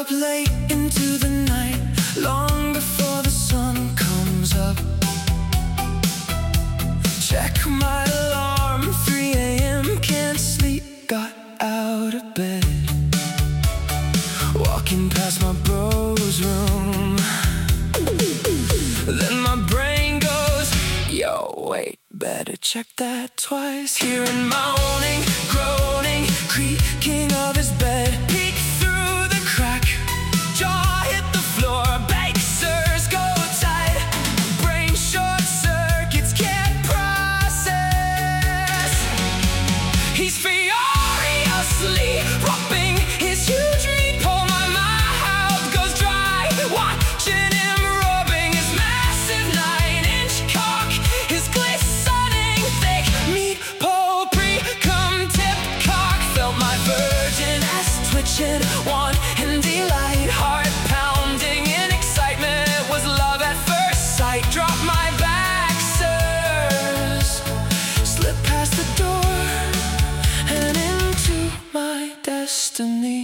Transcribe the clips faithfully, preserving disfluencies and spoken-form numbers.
up late into the night, long before the sun comes up. Check my alarm, three A M, can't sleep, got out of bed. Walking past my bro's room, then my brain goes, yo, wait, better check that twice. Hearing moaning, groaning, creaking of his bed. Peek through the crack, jaw hit the floor, bakers go tight. Brain short circuits, can't process. He's furiously rubbing his huge reed pole. My mouth goes dry, watching him rubbing his massive nine-inch cock. His glistening thick meat pole, pre-cum tip cock. Felt my virgin ass twitching, want and delight, heart pounding in excitement. It was love at first sight. Drop my back, sirs, slip past the door and into my destiny.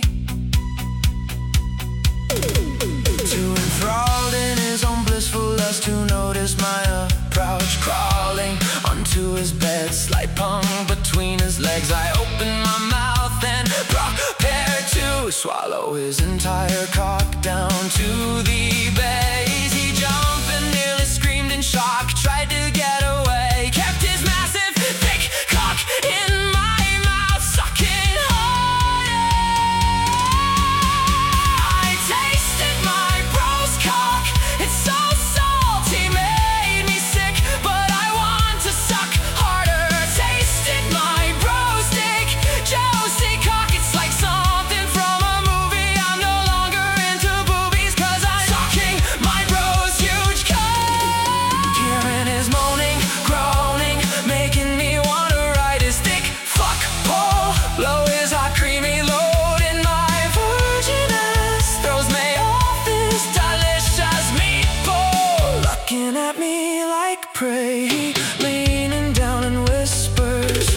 Too enthralled in his own blissful lust to notice my approach. Crawling onto his bed, slight pung between his legs. I open my mouth and prepare to swallow his entire cock down to the base. He jumped and nearly screamed in shock, tried to get away, kept his massive thick cock in my mouth, sucking harder. I tasted my bro's cock, it's so salty, made me sick, but I want to suck harder. Tasted my bro's dick, juicy cock, it's like something from a movie. I'm no longer into boobies, cause I'm sucking my bro's huge cock. Hearing his moaning, groaning, making me wanna ride his thick fuck pole, blow his hot creamy load in my virgin ass, throws me off his delicious meat pole. Looking at me like prey, leaning down and whispers,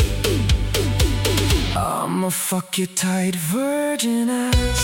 I'ma fuck your tight virgin ass.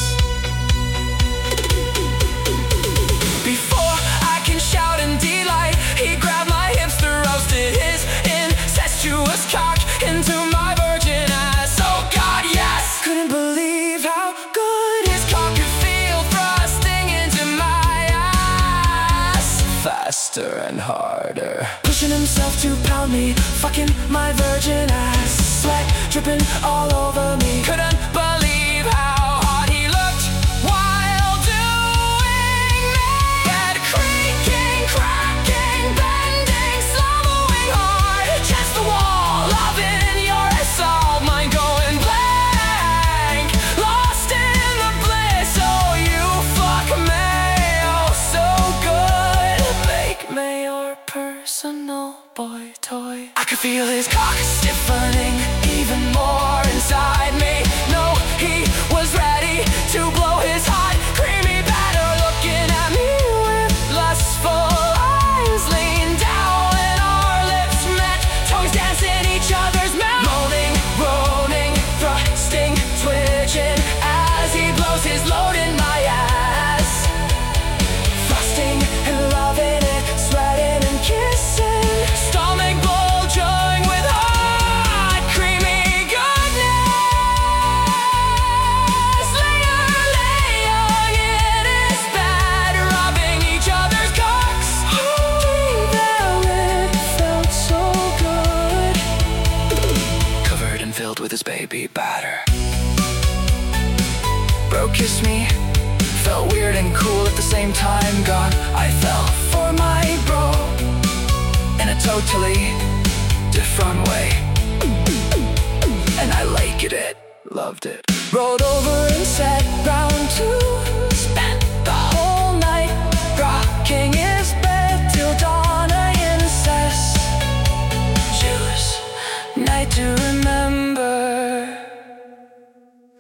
Before I can shout in delight, he grabbed my hips, roasted his incestuous cock into my virgin ass. Oh God, yes! Couldn't believe how good his cock could feel, thrusting into my ass. Faster and harder, pushing himself to pound me, fucking my virgin ass. Sweat dripping all over me, couldn't believe how hot he looked while doing me. Bed creaking, cracking, bending, slallowing hard against the wall, loving your assault, mind going blank, lost in the bliss. Oh, you fuck me, oh so good, make me your personal boy toy. I could feel his cock stiffening even more inside me. No, he was ready to blow his hot, creamy batter, looking at me with lustful eyes. Leaned down and our lips met, tongues dancing each other's mouth. Moaning, groaning, thrusting, twitching as he blows his load in my ass. Thrusting and loving it, sweating and kissing, stomach bulging with hot, creamy goodness. Layer, laying in his bed, rubbing each other's cocks. Holding them, it felt so good, covered and filled with his baby batter. Bro kissed me, felt weird and cool at the same time. God, I fell for my bro in a totally different way, and I liked it, loved it. Rolled over and sat round two,